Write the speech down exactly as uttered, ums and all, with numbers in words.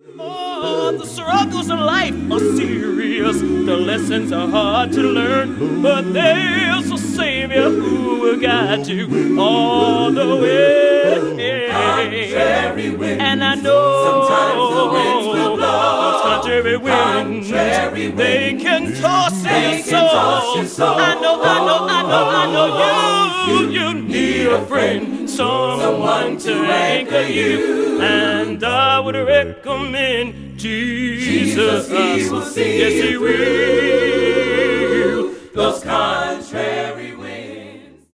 Oh, the struggles of life are serious. The lessons are hard to learn, but there's a Savior who will guide you all the way. Contrary winds, and I know sometimes the winds will blow. Those contrary winds, Contrary winds, they can toss they your can soul. toss your soul. I know, I know, I know, I know you. You need a friend, someone to anchor you, and I would recommend Jesus. Jesus, he will see yes, he will. those contrary